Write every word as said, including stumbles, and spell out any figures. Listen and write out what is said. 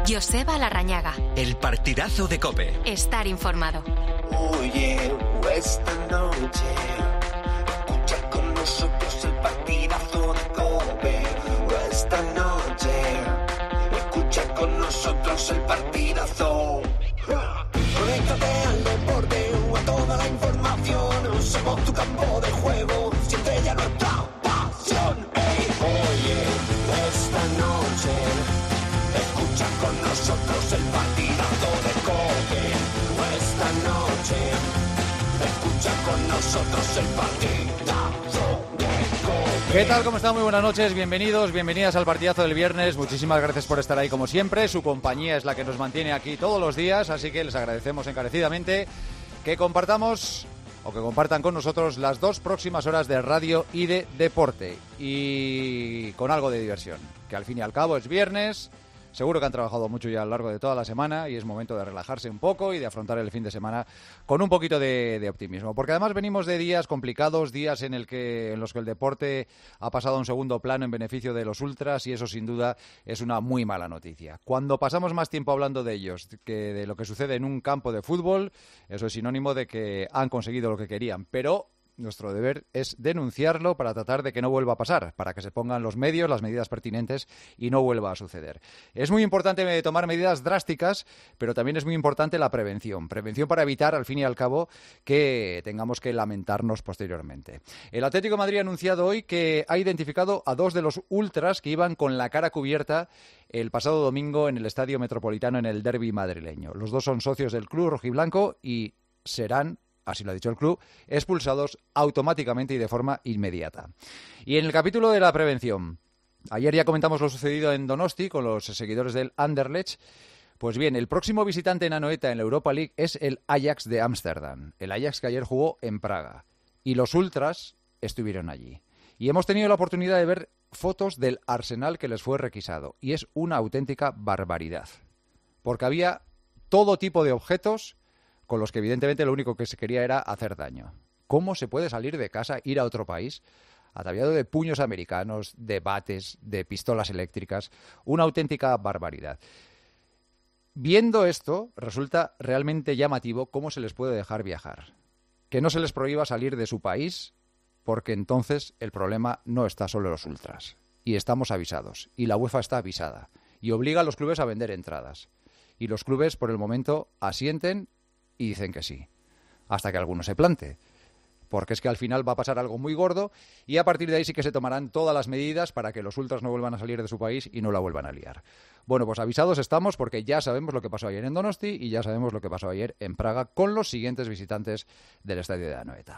Joseba Larrañaga. El partidazo de COPE. Estar informado. Oye, esta noche escucha con nosotros el partidazo de COPE. Esta noche escucha con nosotros el partidazo. Conéctate al deporte o a toda la información. Somos tu campo de juego, siente ya nuestra pasión. Ey, oye, esta noche escucha con nosotros el partidazo de COPE. Esta noche escucha con nosotros el partidazo de COPE. ¿Qué tal? ¿Cómo están? Muy buenas noches, bienvenidos, bienvenidas al partidazo del viernes. Muchísimas gracias por estar ahí como siempre. Su compañía es la que nos mantiene aquí todos los días, así que les agradecemos encarecidamente que compartamos o que compartan con nosotros las dos próximas horas de radio y de deporte, y con algo de diversión, que al fin y al cabo es viernes. Seguro que han trabajado mucho ya a lo largo de toda la semana y es momento de relajarse un poco y de afrontar el fin de semana con un poquito de, de optimismo. Porque además venimos de días complicados, días en, el que, en los que el deporte ha pasado a un segundo plano en beneficio de los ultras, y eso sin duda es una muy mala noticia. Cuando pasamos más tiempo hablando de ellos que de lo que sucede en un campo de fútbol, eso es sinónimo de que han conseguido lo que querían, pero nuestro deber es denunciarlo para tratar de que no vuelva a pasar, para que se pongan los medios, las medidas pertinentes y no vuelva a suceder. Es muy importante tomar medidas drásticas, pero también es muy importante la prevención. Prevención para evitar, al fin y al cabo, que tengamos que lamentarnos posteriormente. El Atlético de Madrid ha anunciado hoy que ha identificado a dos de los ultras que iban con la cara cubierta el pasado domingo en el Estadio Metropolitano en el derbi madrileño. Los dos son socios del club rojiblanco y serán, así lo ha dicho el club, expulsados automáticamente y de forma inmediata. Y en el capítulo de la prevención, ayer ya comentamos lo sucedido en Donosti con los seguidores del Anderlecht. Pues bien, el próximo visitante en Anoeta en la Europa League es el Ajax de Ámsterdam, el Ajax que ayer jugó en Praga, y los ultras estuvieron allí. Y hemos tenido la oportunidad de ver fotos del arsenal que les fue requisado, y es una auténtica barbaridad, porque había todo tipo de objetos con los que evidentemente lo único que se quería era hacer daño. ¿Cómo se puede salir de casa, ir a otro país, ataviado de puños americanos, de bates, de pistolas eléctricas? Una auténtica barbaridad. Viendo esto, resulta realmente llamativo cómo se les puede dejar viajar. Que no se les prohíba salir de su país, porque entonces el problema no está solo en los ultras. Y estamos avisados, y la UEFA está avisada, y obliga a los clubes a vender entradas. Y los clubes, por el momento, asienten y dicen que sí, hasta que alguno se plante, porque es que al final va a pasar algo muy gordo, y a partir de ahí sí que se tomarán todas las medidas para que los ultras no vuelvan a salir de su país y no la vuelvan a liar. Bueno, pues avisados estamos, porque ya sabemos lo que pasó ayer en Donosti y ya sabemos lo que pasó ayer en Praga con los siguientes visitantes del estadio de Anoeta.